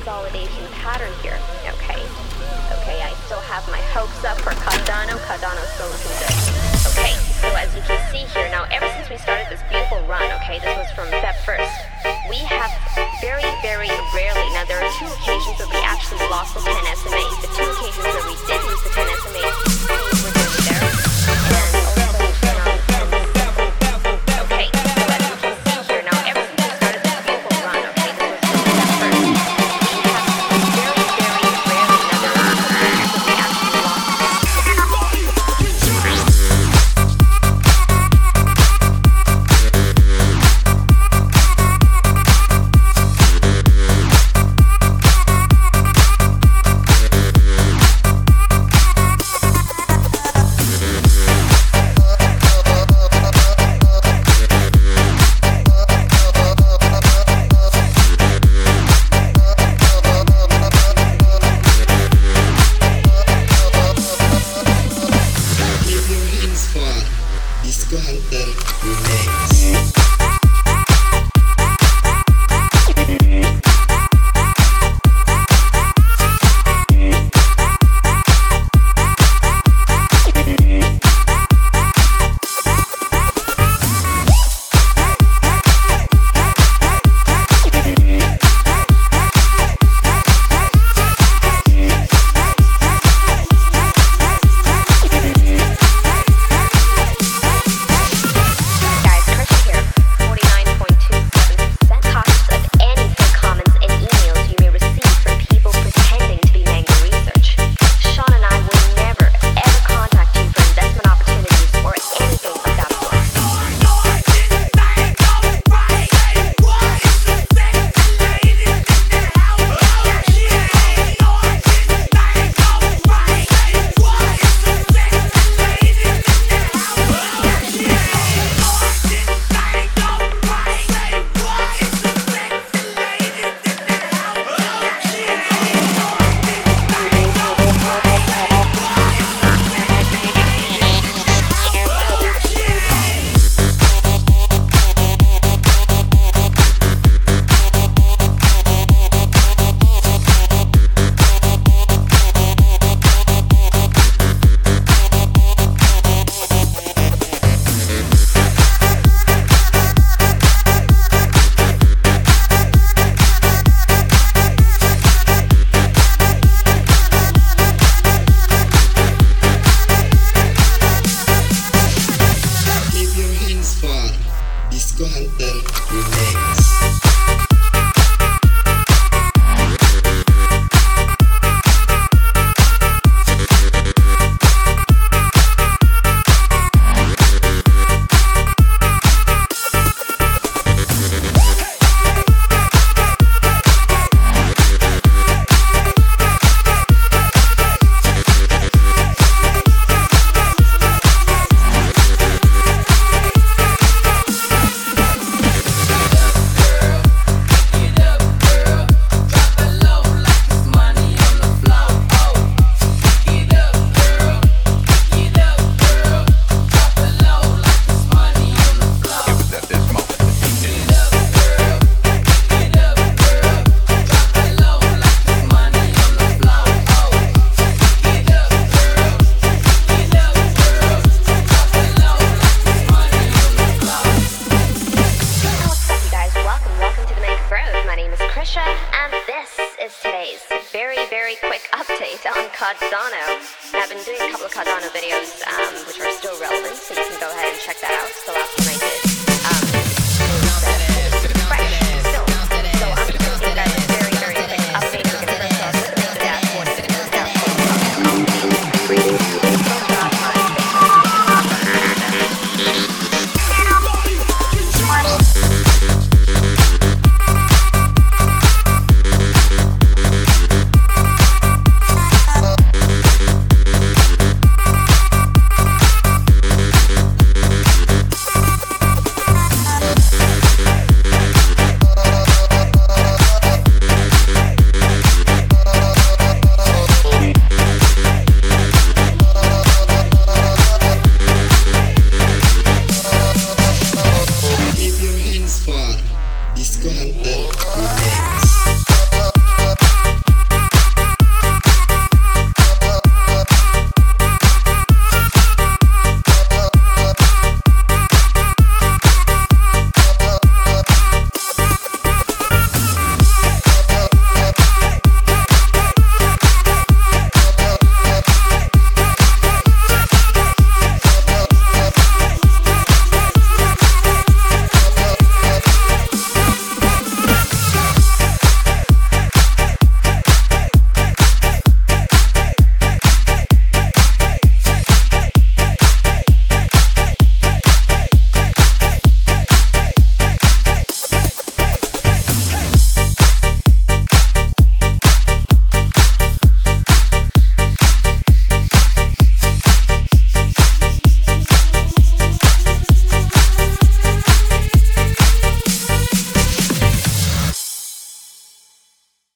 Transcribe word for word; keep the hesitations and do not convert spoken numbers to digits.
consolidation pattern here, okay? Okay, I still have my hopes up for Cardano. Cardano's still looking good. Okay, so as you can see here, now ever since we started this beautiful run, okay, this was from February first, we have very, very rarely, now there are two occasions where we actually lost the ten S M A. The two occasions where we did lose the ten S M A, things were doing there. And also, um, okay, so as you can see here, now ever since we started this beautiful run, okay, this was from February first, we have very, very rarely, now there are two occasions where we actually lost the ten S M A. Disco Hunter Remix. Disco Hunter Remix. And this is today's very, very quick update on Cardano. And I've been doing a couple of Cardano videos, um, which are still relevant, so you can go ahead and check that out. It's the last one I did.